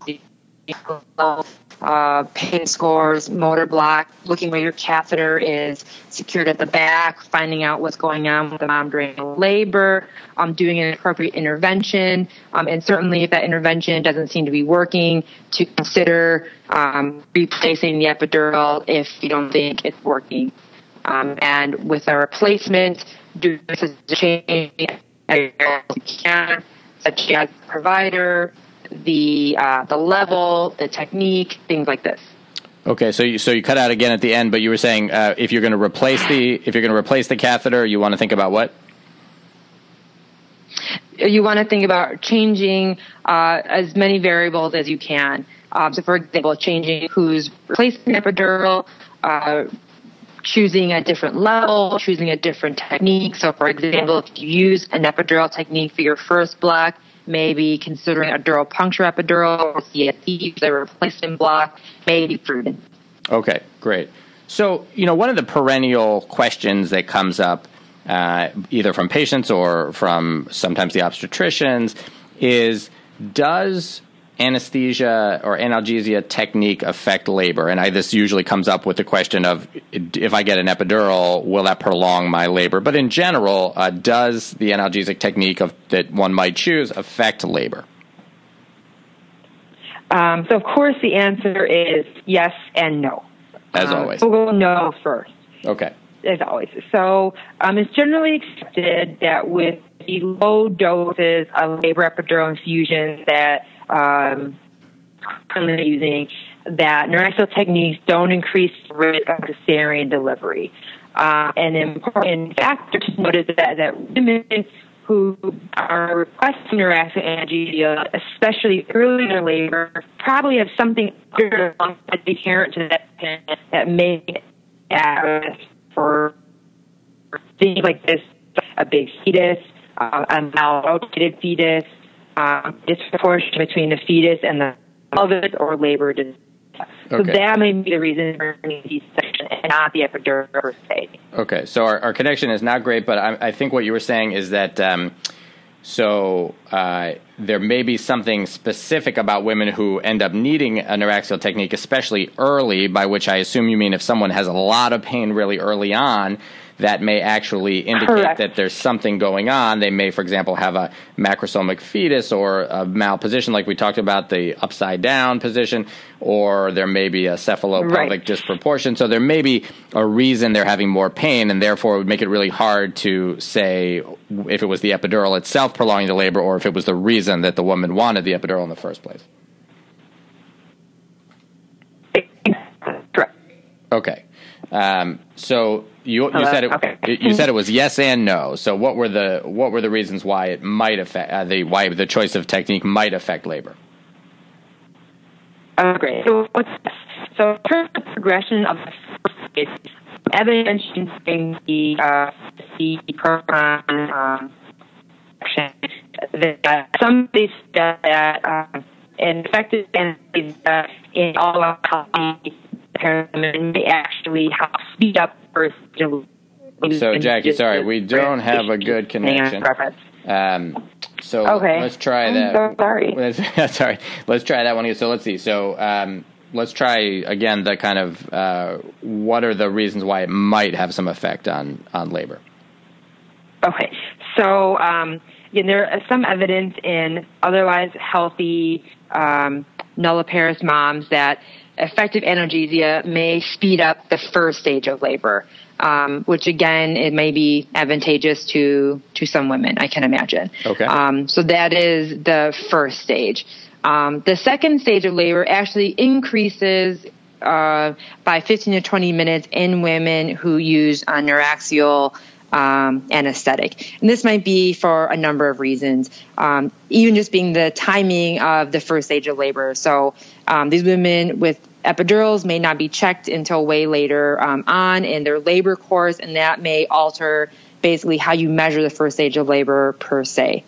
uh, pain scores, motor block, looking where your catheter is secured at the back, finding out what's going on with the mom during labor, um, doing an appropriate intervention, um, and certainly if that intervention doesn't seem to be working, to consider um, replacing the epidural if you don't think it's working. Um, and with a replacement, do such a change as you can, such as provider, the uh, the level, the technique, things like this. Okay, so you, so you cut out again at the end, but you were saying uh, if you're going to replace the if you're going to replace the catheter, you want to think about what? You want to think about changing uh, as many variables as you can. Um, so, for example, changing who's replacing the epidural, uh, choosing a different level, choosing a different technique. So, for example, if you use an epidural technique for your first block, maybe considering a dural puncture epidural or C S E, the replacement block, may be prudent. Okay, great. So, you know, one of the perennial questions that comes up, uh, either from patients or from sometimes the obstetricians, is does anesthesia or analgesia technique affect labor? And I, this usually comes up with the question of, if I get an epidural, will that prolong my labor? But in general, uh, does the analgesic technique of, that one might choose affect labor? Um, so, of course, the answer is yes and no. As um, always. So we'll know first. Okay. As always. So um, it's generally accepted that with the low doses of labor epidural infusions that um, currently using, that neuraxial techniques don't increase the risk of cesarean delivery. Uh, and an important factor to note is that, that women who are requesting neuraxial analgesia, especially early in their labor, probably have something inherent to that that may add for things like this, a big fetus, uh, a malrotated fetus, um, disproportion between the fetus and the pelvis or labor disease. So okay. that may be the reason for C-section and not the epidural per se. Okay, so our, our connection is not great, but I, I think what you were saying is that um, so uh, there may be something specific about women who end up needing a neuraxial technique, especially early, by which I assume you mean if someone has a lot of pain really early on, that may actually indicate Correct. that there's something going on. They may, for example, have a macrosomic fetus or a malposition, like we talked about, the upside-down position, or there may be a cephalopelvic right. disproportion. So there may be a reason they're having more pain, and therefore it would make it really hard to say if it was the epidural itself prolonging the labor or if it was the reason that the woman wanted the epidural in the first place. Correct. Okay. Um, so you, you Hello? said it. Okay. You said it was yes and no. So what were the what were the reasons why it might affect uh, the why the choice of technique might affect labor? Oh, great. So, what's, so in terms of progression of the first stage, evidence in the uh, the program um, section that uh, some of these that uh, an effective anesthesia in all of the may actually help speed up first delivery. So, Jackie, sorry, we don't have a good connection. Um, so okay. let's try I'm that. So sorry. Let's, sorry. Let's try that one again. So let's see. So um, let's try again the kind of uh, what are the reasons why it might have some effect on, on labor? Okay. So um, again, there is some evidence in otherwise healthy um, nulliparous moms that effective analgesia may speed up the first stage of labor, um, which again, it may be advantageous to, to some women, I can imagine. Okay. Um, so that is the first stage. Um, the second stage of labor actually increases uh, by fifteen to twenty minutes in women who use a neuraxial Um, anesthetic. And this might be for a number of reasons, um, even just being the timing of the first stage of labor. So um, these women with epidurals may not be checked until way later um, on in their labor course, and that may alter basically how you measure the first stage of labor per se.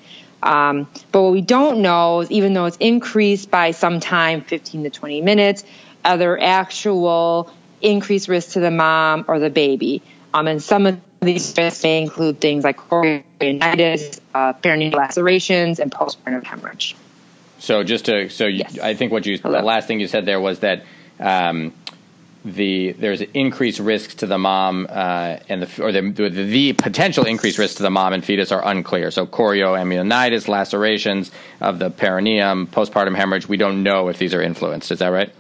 Um, but what we don't know is, even though it's increased by some time, fifteen to twenty minutes, are there actual increased risks to the mom or the baby? Um, and some of these risks may include things like chorioiditis, uh, perinatal lacerations, and postpartum hemorrhage. So just to, so you, Yes. I think what you, Hello. the last thing you said there was that um, the there's increased risks to the mom uh, and the or the, the the potential increased risks to the mom and fetus are unclear. So chorioamnionitis, lacerations of the perineum, postpartum hemorrhage. We don't know if these are influenced. Is that right?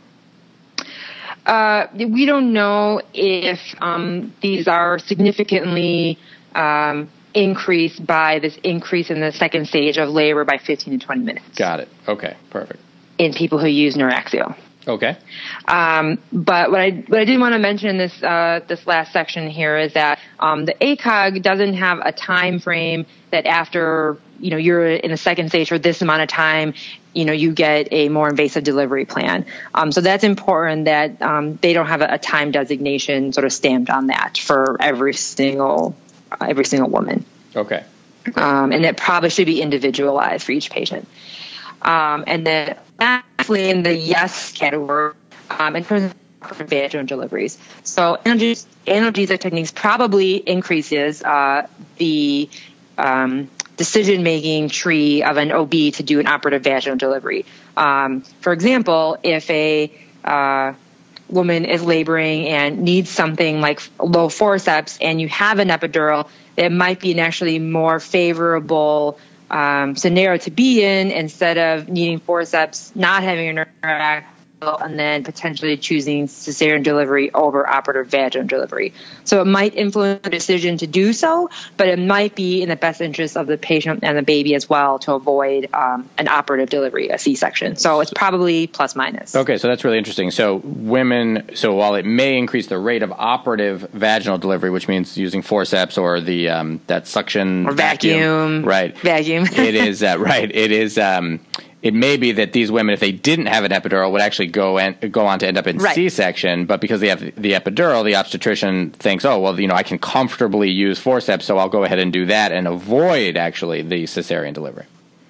Uh, we don't know if um, these are significantly um, increased by this increase in the second stage of labor by fifteen to twenty minutes. Got it. Okay, perfect. In people who use Neuraxio. Okay. Um, but what I what I did want to mention in this uh, this last section here is that um, the A C O G doesn't have a time frame that after you know you're in the second stage for this amount of time, you know you get a more invasive delivery plan. Um, so that's important that um, they don't have a, a time designation sort of stamped on that for every single uh, every single woman. Okay. Um, and it probably should be individualized for each patient. Um, and then lastly, in the yes category, um, in terms of vaginal deliveries. So analgesic, analgesic techniques probably increases uh, the um, decision-making tree of an O B to do an operative vaginal delivery. Um, for example, if a uh, woman is laboring and needs something like low forceps and you have an epidural, it might be an actually more favorable Um, scenario to be in, instead of needing forceps, not having a Neuraxio, and then potentially choosing cesarean delivery over operative vaginal delivery. So it might influence the decision to do so, but it might be in the best interest of the patient and the baby as well to avoid um, an operative delivery, a C-section. So it's probably plus minus. Okay, so that's really interesting. So women, so while it may increase the rate of operative vaginal delivery, which means using forceps or the um, that suction Or vacuum. right? Vacuum. it is uh, right. It is. Um, It may be that these women, if they didn't have an epidural, would actually go and go on to end up in Right. C-section. But because they have the epidural, the obstetrician thinks, oh, well, you know, I can comfortably use forceps, so I'll go ahead and do that and avoid actually the cesarean delivery.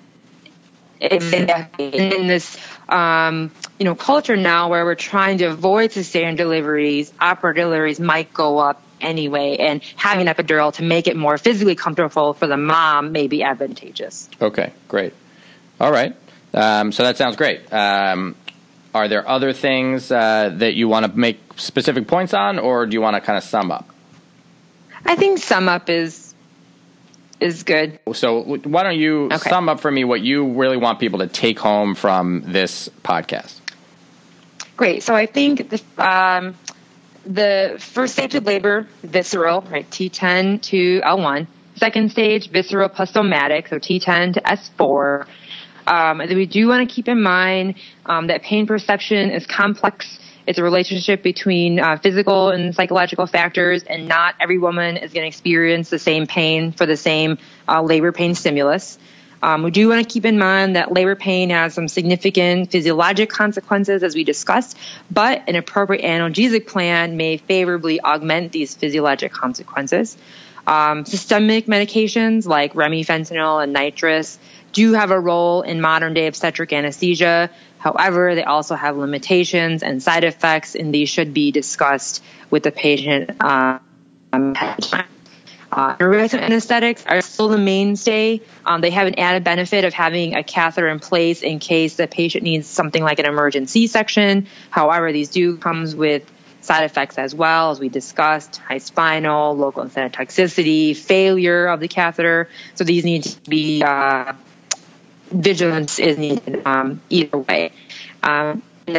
Exactly. In this, um, you know, culture now where we're trying to avoid cesarean deliveries, operative deliveries might go up anyway, and having an epidural to make it more physically comfortable for the mom may be advantageous. Okay, great. All right. Um, so that sounds great. Um, are there other things uh, that you want to make specific points on, or do you want to kind of sum up? I think sum up is is good. So why don't you Okay. sum up for me what you really want people to take home from this podcast? Great. So I think the, um, the first stage of labor, visceral, right, T ten to L one. Second stage, visceral plus somatic, so T ten to S four. Um, and then we do want to keep in mind um, that pain perception is complex. It's a relationship between uh, physical and psychological factors, and not every woman is going to experience the same pain for the same uh, labor pain stimulus. Um, we do want to keep in mind that labor pain has some significant physiologic consequences, as we discussed, but an appropriate analgesic plan may favorably augment these physiologic consequences. Um, systemic medications like remifentanil and nitrous do have a role in modern-day obstetric anesthesia. However, they also have limitations and side effects, and these should be discussed with the patient um, ahead of time. Uh, Neuraxio anesthetics are still the mainstay. Um, they have an added benefit of having a catheter in place in case the patient needs something like an emergent C-section. However, these do come with side effects as well, as we discussed: high spinal, local incentive toxicity, failure of the catheter. So these need to be uh, vigilance is needed um, either way. Um,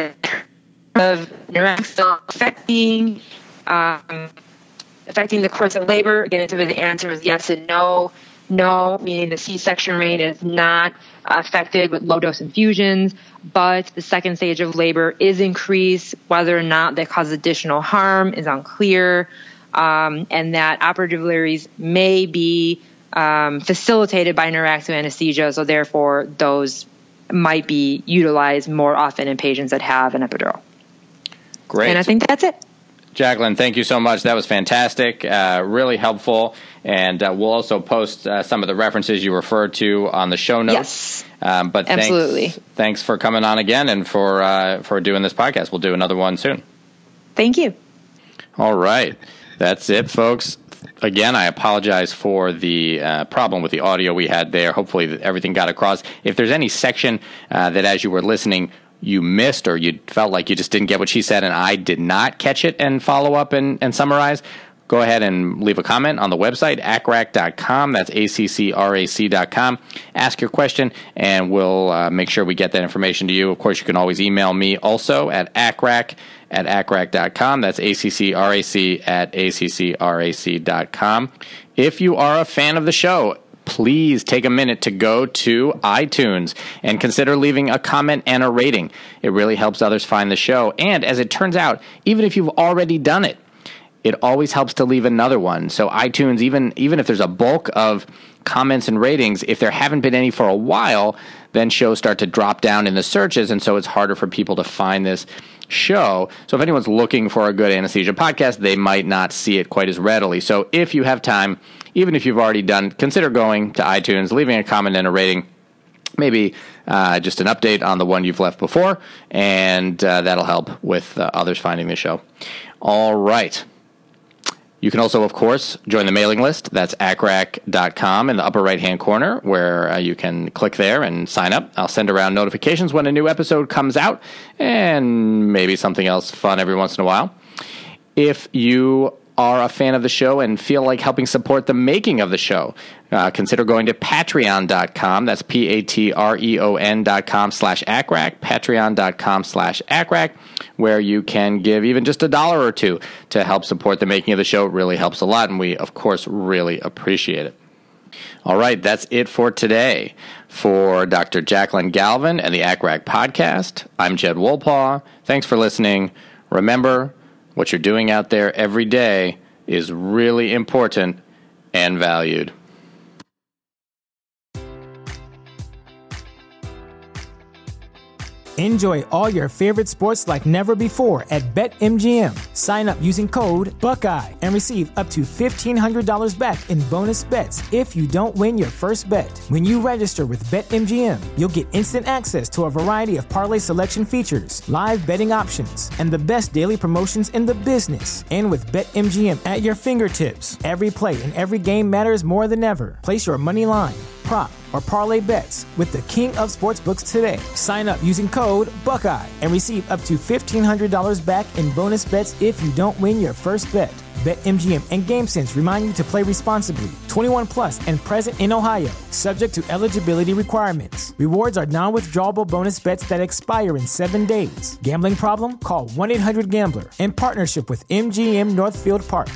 of Neuraxio affecting um, affecting the course of labor, again, the answer is yes and no. No, meaning the C-section rate is not affected with low-dose infusions, but the second stage of labor is increased. Whether or not that causes additional harm is unclear, um, and that operative deliveries may be um, facilitated by Neuraxio anesthesia, so therefore those might be utilized more often in patients that have an epidural. Great. And I think that's it. Jacqueline, thank you so much. That was fantastic, uh, really helpful. And uh, we'll also post uh, some of the references you referred to on the show notes. Yes, um, but absolutely. Thanks, thanks for coming on again and for uh, for doing this podcast. We'll do another one soon. Thank you. All right. That's it, folks. Again, I apologize for the uh, problem with the audio we had there. Hopefully everything got across. If there's any section uh, that as you were listening you missed or you felt like you just didn't get what she said and I did not catch it and follow up and, and summarize, go ahead and leave a comment on the website, A C C R A C dot com. That's A C C R A C dot com. Ask your question, and we'll uh, make sure we get that information to you. Of course, you can always email me also at A C C R A C at A C C R A C dot com. That's A C C R A C at A C C R A C dot com. If you are a fan of the show, please take a minute to go to iTunes and consider leaving a comment and a rating. It really helps others find the show. And as it turns out, even if you've already done it, it always helps to leave another one. So iTunes, even even if there's a bulk of comments and ratings, if there haven't been any for a while, then shows start to drop down in the searches, and so it's harder for people to find this show. So if anyone's looking for a good anesthesia podcast, they might not see it quite as readily. So if you have time, even if you've already done, consider going to iTunes, leaving a comment and a rating, maybe uh, just an update on the one you've left before, and uh, that'll help with uh, others finding the show. All right. You can also, of course, join the mailing list. That's A C C R A C dot com in the upper right-hand corner, where uh, you can click there and sign up. I'll send around notifications when a new episode comes out, and maybe something else fun every once in a while. If you are a fan of the show and feel like helping support the making of the show, uh, consider going to Patreon dot com. That's P A T R E O N dot com slash A C C R A C, Patreon dot com slash A C C R A C, where you can give even just a dollar or two to help support the making of the show. It really helps a lot, and we, of course, really appreciate it. All right, that's it for today. For Doctor Jacqueline Galvin and the A C C R A C podcast, I'm Jed Wolpaw. Thanks for listening. Remember, what you're doing out there every day is really important and valued. Enjoy all your favorite sports like never before at BetMGM. Sign up using code Buckeye and receive up to fifteen hundred dollars back in bonus bets if you don't win your first bet. When you register with BetMGM, you'll get instant access to a variety of parlay selection features, live betting options, and the best daily promotions in the business. And with BetMGM at your fingertips, every play and every game matters more than ever. Place your money line, prop, or parlay bets with the king of sportsbooks today. Sign up using code Buckeye and receive up to fifteen hundred dollars back in bonus bets if you don't win your first bet. BetMGM and GameSense remind you to play responsibly. twenty-one plus and present in Ohio, subject to eligibility requirements. Rewards are non-withdrawable bonus bets that expire in seven days. Gambling problem? Call one eight hundred gambler. In partnership with M G M Northfield Park.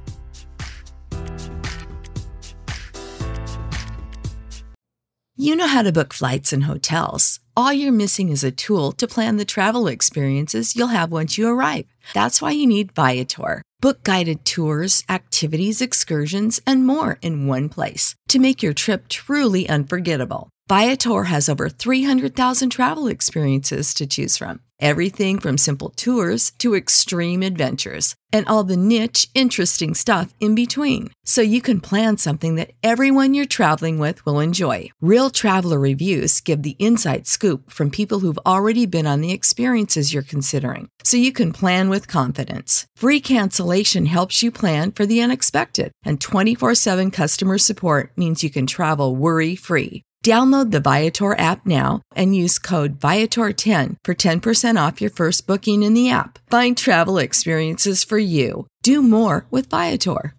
You know how to book flights and hotels. All you're missing is a tool to plan the travel experiences you'll have once you arrive. That's why you need Viator. Book guided tours, activities, excursions, and more in one place to make your trip truly unforgettable. Viator has over three hundred thousand travel experiences to choose from. Everything from simple tours to extreme adventures and all the niche, interesting stuff in between. So you can plan something that everyone you're traveling with will enjoy. Real traveler reviews give the inside scoop from people who've already been on the experiences you're considering. So you can plan with confidence. Free cancellation helps you plan for the unexpected. And twenty-four seven customer support means you can travel worry-free. Download the Viator app now and use code Viator ten for ten percent off your first booking in the app. Find travel experiences for you. Do more with Viator.